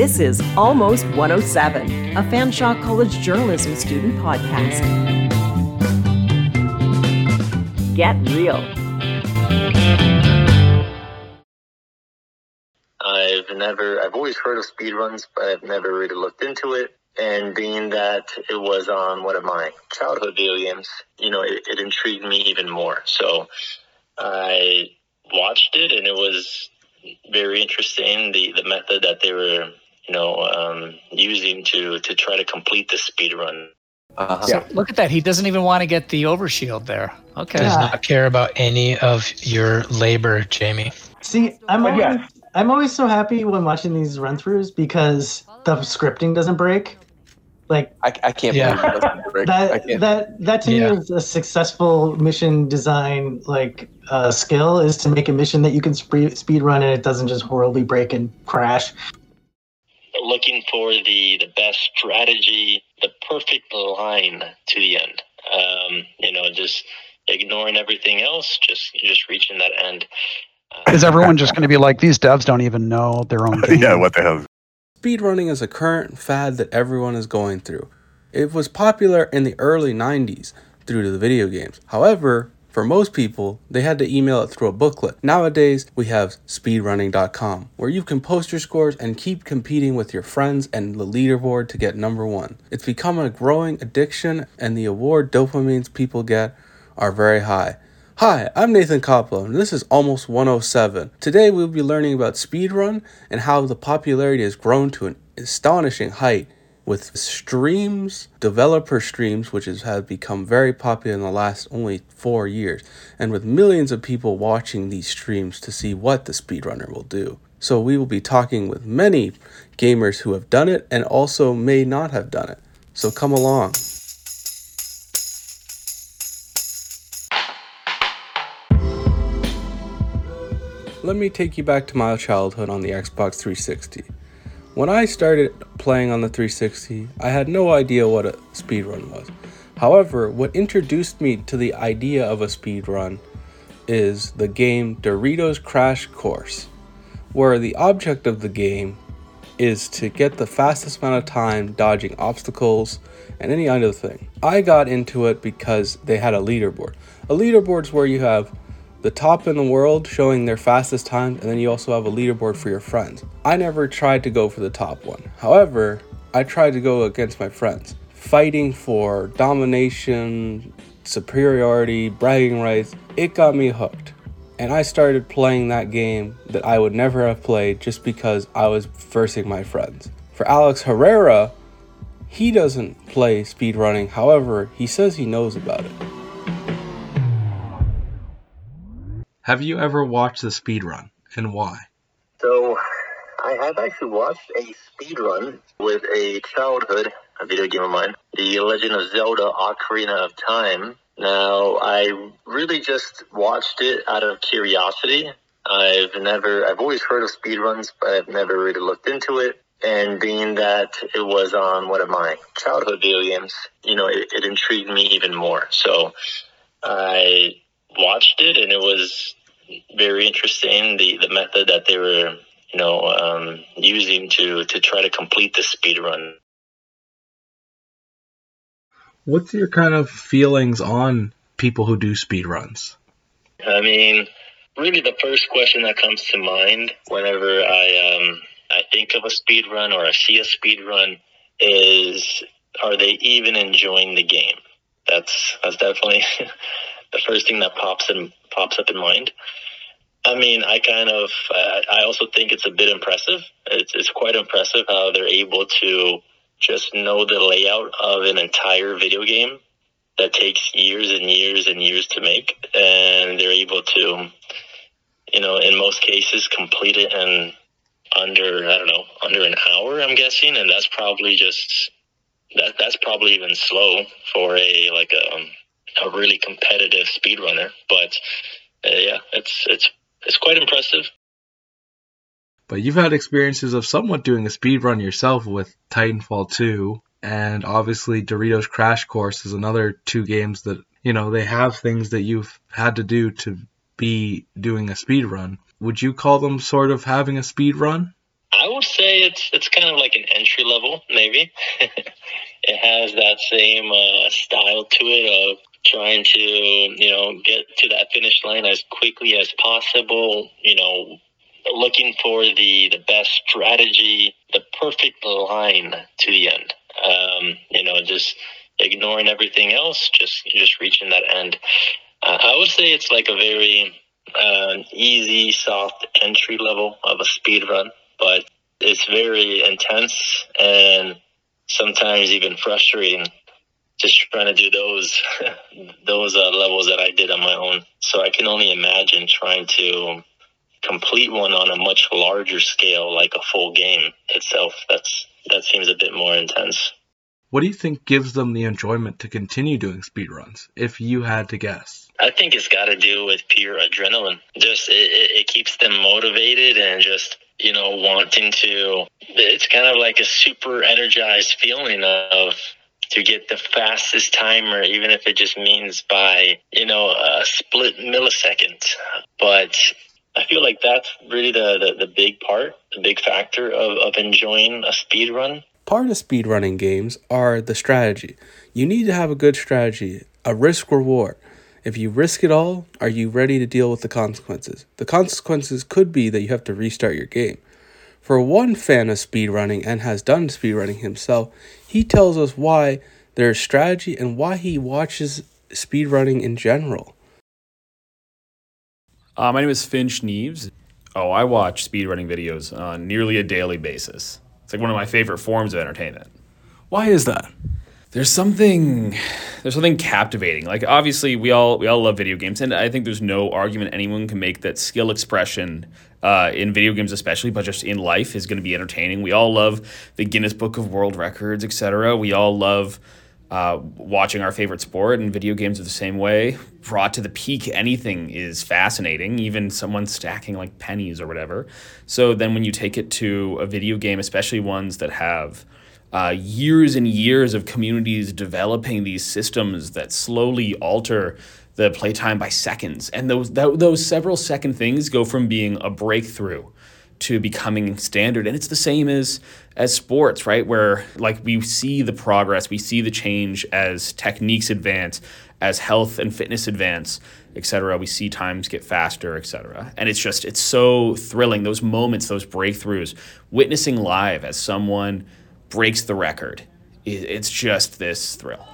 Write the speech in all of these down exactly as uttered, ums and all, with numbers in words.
This is Almost one oh seven, a Fanshawe College journalism student podcast. Get real. I've never, I've always heard of speedruns, but I've never really looked into it. And being that it was on one of my childhood video games, you know, it, it intrigued me even more. So I watched it, and it was very interesting, the, the method that they were, you know, um, using to, to try to complete the speed run. Uh-huh. So look at that. He doesn't even want to get the overshield there. Okay. Does not care about any of your labor, Jamie. See, I'm always, yeah. I'm always so happy when watching these run-throughs because the scripting doesn't break. Like I, I can't yeah. believe it doesn't break. that. I can't. That that to yeah. me is a successful mission design like uh, skill is to make a mission that you can sp- speed run and it doesn't just horribly break and crash. Looking for the, the best strategy, the perfect line to the end. Um, you know, just ignoring everything else, just just reaching that end. Uh, is everyone just going to be like, these devs don't even know their own game? Yeah, what the hell? Speedrunning is a current fad that everyone is going through. It was popular in the early nineties through to the video games. However, for most people, they had to email it through a booklet. Nowadays, we have speedrunning dot com, where you can post your scores and keep competing with your friends and the leaderboard to get number one. It's become a growing addiction, and the award dopamines people get are very high. Hi, I'm Nathan Coppola, and this is Almost one oh seven. Today we'll be learning about speedrun and how the popularity has grown to an astonishing height with streams, developer streams, which has have become very popular in the last only four years, and with millions of people watching these streams to see what the speedrunner will do. So we will be talking with many gamers who have done it and also may not have done it. So come along. Let me take you back to my childhood on the Xbox three sixty. When I started playing on the three sixty, I had no idea what a speedrun was. However, what introduced me to the idea of a speedrun is the game Doritos Crash Course, where the object of the game is to get the fastest amount of time dodging obstacles and any other thing. I got into it because they had a leaderboard. A leaderboard is where you have the top in the world showing their fastest times, and then you also have a leaderboard for your friends. I never tried to go for the top one. However, I tried to go against my friends, fighting for domination, superiority, bragging rights. It got me hooked, and I started playing that game that I would never have played just because I was versing my friends. For Alex Herrera, he doesn't play speedrunning. However, he says he knows about it. Have you ever watched a speedrun, and why? So, I have actually watched a speedrun with a childhood a video game of mine, The Legend of Zelda Ocarina of Time. Now, I really just watched it out of curiosity. I've never, I've always heard of speedruns, but I've never really looked into it. And being that it was on one of my childhood video games, you know, it, it intrigued me even more. So, I watched it, and it was very interesting, the the method that they were you know um using to to try to complete the speed run. What's your kind of feelings on people who do speed runs? I mean, really the first question that comes to mind whenever I um I think of a speed run or I see a speed run is, are they even enjoying the game? That's that's definitely the first thing that pops in pops up in mind. I mean, I kind of, uh, I also think it's a bit impressive. It's it's quite impressive how they're able to just know the layout of an entire video game that takes years and years and years to make, and they're able to, you know, in most cases, complete it in under, I don't know, under an hour, I'm guessing, and that's probably just, that that's probably even slow for a, like a, a really competitive speedrunner, but uh, yeah, it's it's it's quite impressive. But you've had experiences of somewhat doing a speed run yourself with Titanfall two, and obviously Doritos Crash Course is another two games that, you know, they have things that you've had to do to be doing a speed run. Would you call them sort of having a speed run? I would say it's it's kind of like an entry level, maybe. It has that same uh, style to it of trying to, you know, get to that finish line as quickly as possible, you know, looking for the, the best strategy, the perfect line to the end. Um, you know, just ignoring everything else, just just reaching that end. Uh, I would say it's like a very uh, easy, soft entry level of a speed run, but it's very intense and sometimes even frustrating. Just trying to do those those uh, levels that I did on my own. So I can only imagine trying to complete one on a much larger scale, like a full game itself. That's that seems a bit more intense. What do you think gives them the enjoyment to continue doing speedruns, if you had to guess? I think it's got to do with pure adrenaline. Just it, it, it keeps them motivated and just, you know, wanting to. It's kind of like a super energized feeling of to get the fastest timer, even if it just means by, you know, a split millisecond. But I feel like that's really the, the, the big part, the big factor of, of enjoying a speed run. Part of speedrunning games are the strategy. You need to have a good strategy, a risk reward. If you risk it all, are you ready to deal with the consequences? The consequences could be that you have to restart your game. For one fan of speedrunning and has done speedrunning himself, he tells us why there's strategy and why he watches speedrunning in general. Uh, my name is Finch Neves. Oh, I watch speedrunning videos on nearly a daily basis. It's like one of my favorite forms of entertainment. Why is that? There's something there's something captivating. Like, obviously we all we all love video games, and I think there's no argument anyone can make that skill expression uh, in video games especially, but just in life, is going to be entertaining. We all love the Guinness Book of World Records, et cetera. We all love uh, watching our favorite sport, and video games are the same way. Brought to the peak, anything is fascinating, even someone stacking like pennies or whatever. So then when you take it to a video game, especially ones that have uh, years and years of communities developing these systems that slowly alter the playtime by seconds, and those that, those several second things go from being a breakthrough to becoming standard. And it's the same as as sports, right? Where like we see the progress, we see the change as techniques advance, as health and fitness advance, et cetera. We see times get faster, et cetera. And it's just, it's so thrilling, those moments, those breakthroughs, witnessing live as someone breaks the record. It's just this thrill.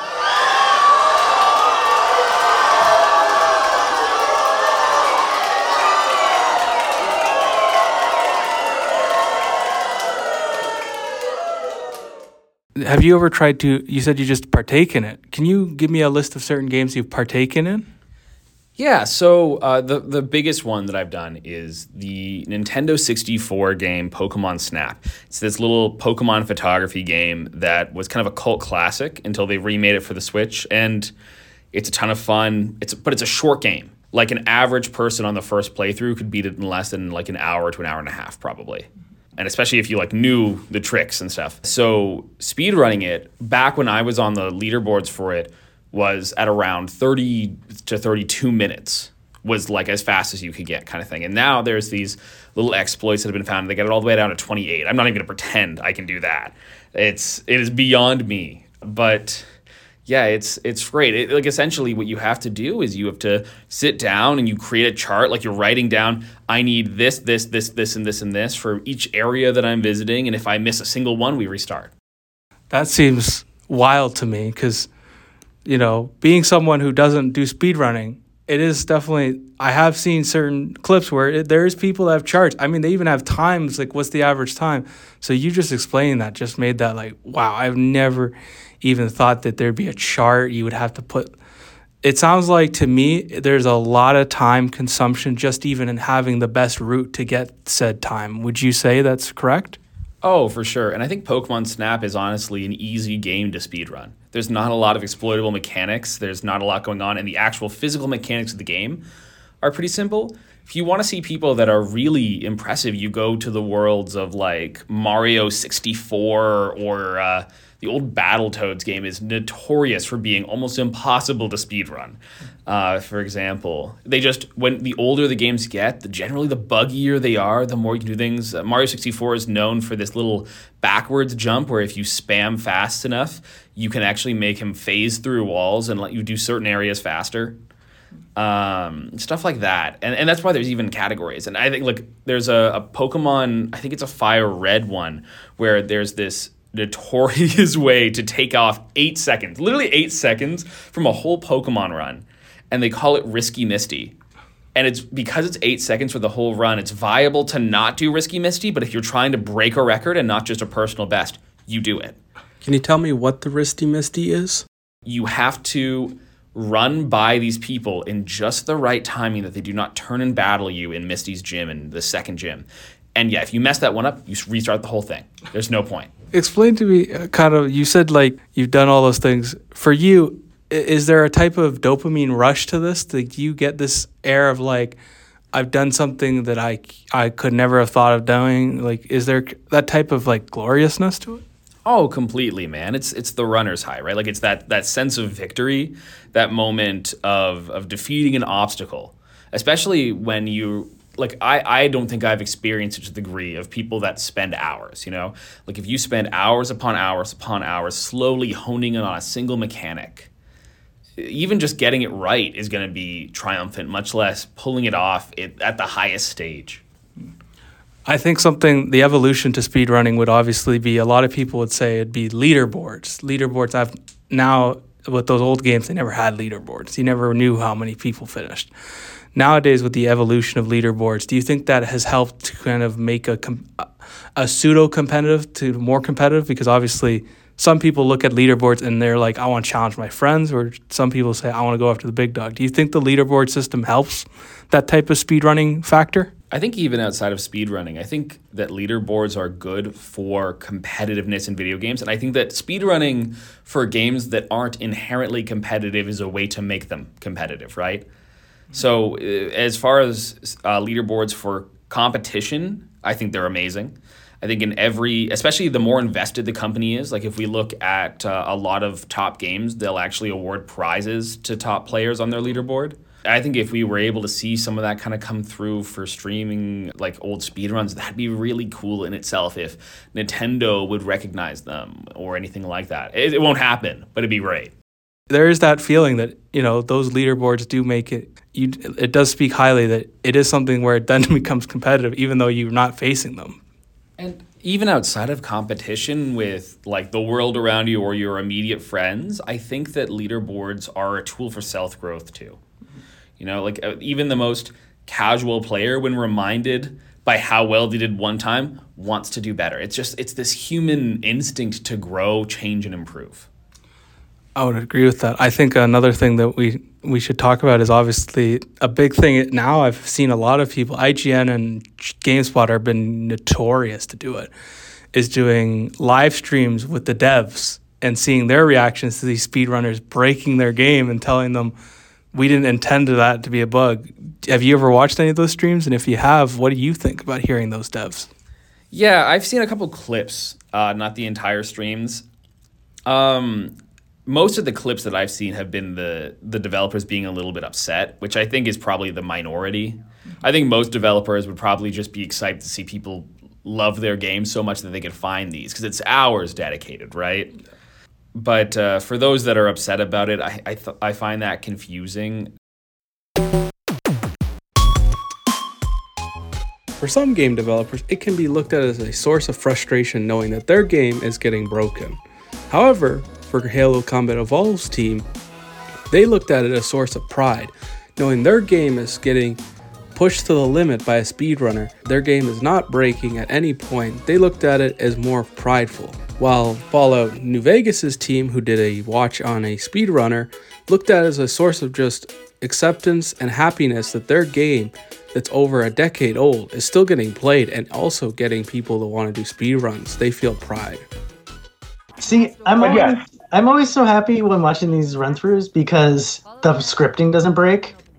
Have you ever tried to, you said you just partake in it. Can you give me a list of certain games you've partaken in? Yeah, so uh, the, the biggest one that I've done is the Nintendo sixty-four game Pokemon Snap. It's this little Pokemon photography game that was kind of a cult classic until they remade it for the Switch, and it's a ton of fun. It's But it's a short game. Like an average person on the first playthrough could beat it in less than like an hour to an hour and a half probably. And especially if you like knew the tricks and stuff. So speedrunning it, back when I was on the leaderboards for it, was at around thirty to thirty-two minutes, was like as fast as you could get kind of thing. And now there's these little exploits that have been found. They get it all the way down to twenty-eight. I'm not even going to pretend I can do that. It's it is beyond me. But yeah, it's it's great. It, like essentially what you have to do is you have to sit down and you create a chart. Like you're writing down, I need this, this, this, this, and this, and this for each area that I'm visiting. And if I miss a single one, we restart. That seems wild to me because, you know, being someone who doesn't do speedrunning, it is definitely, I have seen certain clips where it, there's people that have charts. I mean, they even have times, like what's the average time? So you just explaining that just made that like, wow, I've never even thought that there'd be a chart you would have to put. It sounds like to me there's a lot of time consumption just even in having the best route to get said time. Would you say that's correct? Oh, for sure. And I think Pokemon Snap is honestly an easy game to speedrun. There's not a lot of exploitable mechanics. There's not a lot going on. And the actual physical mechanics of the game are pretty simple. if you want to see people that are really impressive, you go to the worlds of like Mario sixty-four or uh, the old Battletoads game is notorious for being almost impossible to speedrun. Uh, for example, they just, when the older the games get, the generally the buggier they are, the more you can do things. Uh, Mario sixty-four is known for this little backwards jump where if you spam fast enough, you can actually make him phase through walls and let you do certain areas faster. Um, stuff like that. And and that's why there's even categories. And I think, like, there's a, a Pokemon, I think it's a Fire Red one, where there's this notorious way to take off eight seconds, literally eight seconds from a whole Pokemon run. And they call it Risky Misty. And it's because it's eight seconds for the whole run, it's viable to not do Risky Misty, but if you're trying to break a record and not just a personal best, you do it. Can you tell me what the Risky Misty is? You have to run by these people in just the right timing that they do not turn and battle you in Misty's gym and the second gym. And yeah, if you mess that one up, you restart the whole thing. There's no point. Explain to me, uh, kind of, you said like you've done all those things. For you, is there a type of dopamine rush to this? Do you get this air of like, I've done something that I, I could never have thought of doing? Like, is there that type of like gloriousness to it? Oh, completely, man. It's it's the runner's high, right? Like it's that that sense of victory, that moment of of defeating an obstacle, especially when you, like, I, I don't think I've experienced such a degree of people that spend hours, you know? Like if you spend hours upon hours upon hours slowly honing in on a single mechanic, even just getting it right is going to be triumphant, much less pulling it off it, at the highest stage. I think something, the evolution to speedrunning would obviously be, a lot of people would say it'd be leaderboards. Leaderboards, I've now, with those old games, they never had leaderboards. You never knew how many people finished. Nowadays, with the evolution of leaderboards, do you think that has helped to kind of make a, a pseudo-competitive to more competitive? Because obviously, some people look at leaderboards and they're like, I want to challenge my friends, or some people say, I want to go after the big dog. Do you think the leaderboard system helps that type of speedrunning factor? I think even outside of speedrunning, I think that leaderboards are good for competitiveness in video games. And I think that speedrunning for games that aren't inherently competitive is a way to make them competitive, right? So uh, as far as uh, leaderboards for competition, I think they're amazing. I think in every, especially the more invested the company is, like if we look at uh, a lot of top games, they'll actually award prizes to top players on their leaderboard. I think if we were able to see some of that kind of come through for streaming, like old speedruns, that'd be really cool in itself if Nintendo would recognize them or anything like that. It, it won't happen, but it'd be great. There is that feeling that, you know, those leaderboards do make it, you, it does speak highly that it is something where it then becomes competitive, even though you're not facing them. And even outside of competition with like the world around you or your immediate friends, I think that leaderboards are a tool for self-growth too. You know, like uh, even the most casual player, when reminded by how well they did one time, wants to do better. It's just, it's this human instinct to grow, change, and improve. I would agree with that. I think another thing that we, we should talk about is obviously a big thing now. I've seen a lot of people, I G N and GameSpot have been notorious to do it, is doing live streams with the devs and seeing their reactions to these speedrunners breaking their game and telling them, we didn't intend to that to be a bug. Have you ever watched any of those streams? And if you have, what do you think about hearing those devs? Yeah, I've seen a couple clips, uh, not the entire streams. Um, most of the clips that I've seen have been the the developers being a little bit upset, which I think is probably the minority. I think most developers would probably just be excited to see people love their game so much that they could find these, because it's hours dedicated, right? But uh, for those that are upset about it, I I, th- I find that confusing. For some game developers, it can be looked at as a source of frustration knowing that their game is getting broken. However, for Halo Combat Evolved's team, they looked at it as a source of pride, knowing their game is getting pushed to the limit by a speedrunner. Their game is not breaking at any point. They looked at it as more prideful. While Fallout New Vegas' team, who did a watch on a speedrunner, looked at it as a source of just acceptance and happiness that their game that's over a decade old is still getting played and also getting people to want to do speedruns. They feel pride. See, I'm always, I'm always so happy when watching these run-throughs because the scripting doesn't break.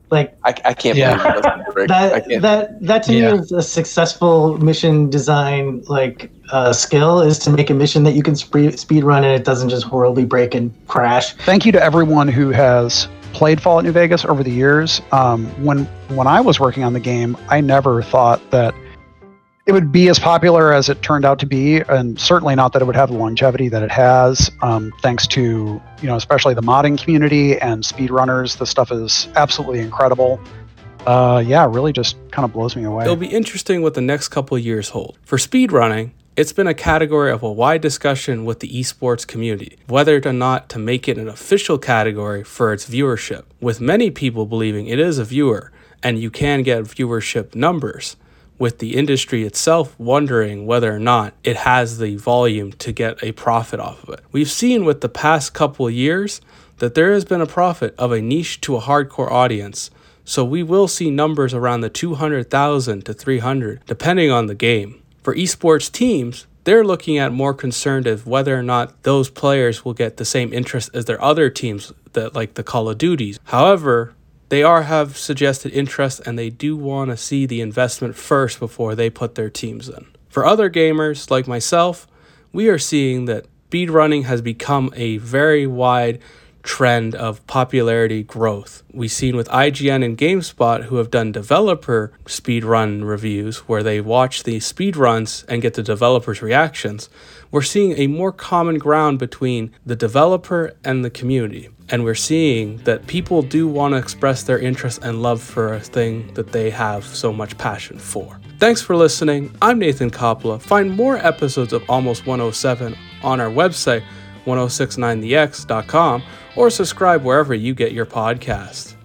Like I, I can't Yeah. believe it doesn't break. I that can't. that that to Yeah. me is a successful mission design like uh, skill is to make a mission that you can sp- speed run and it doesn't just horribly break and crash. Thank you to everyone who has played Fallout New Vegas over the years. Um, when when I was working on the game, I never thought that it would be as popular as it turned out to be, and certainly not that it would have the longevity that it has. Um, thanks to, you know, especially the modding community and speedrunners, the stuff is absolutely incredible. Uh, yeah, it really just kind of blows me away. It'll be interesting what the next couple of years hold. For speedrunning, it's been a category of a wide discussion with the esports community, whether or not to make it an official category for its viewership, with many people believing it is a viewer and you can get viewership numbers, with the industry itself wondering whether or not it has the volume to get a profit off of it. We've seen with the past couple of years that there has been a profit of a niche to a hardcore audience, so we will see numbers around the two hundred thousand to three hundred, depending on the game. For esports teams, they're looking at more concerned of whether or not those players will get the same interest as their other teams, that like the Call of Duties. However, they are have suggested interest and they do want to see the investment first before they put their teams in. For other gamers like myself, we are seeing that speedrunning has become a very wide trend of popularity growth. We've seen with I G N and GameSpot who have done developer speedrun reviews where they watch the speedruns and get the developers' reactions. We're seeing a more common ground between the developer and the community. And we're seeing that people do want to express their interest and love for a thing that they have so much passion for. Thanks for listening. I'm Nathan Coppola. Find more episodes of Almost one oh seven on our website, ten sixty-nine the x dot com, or subscribe wherever you get your podcasts.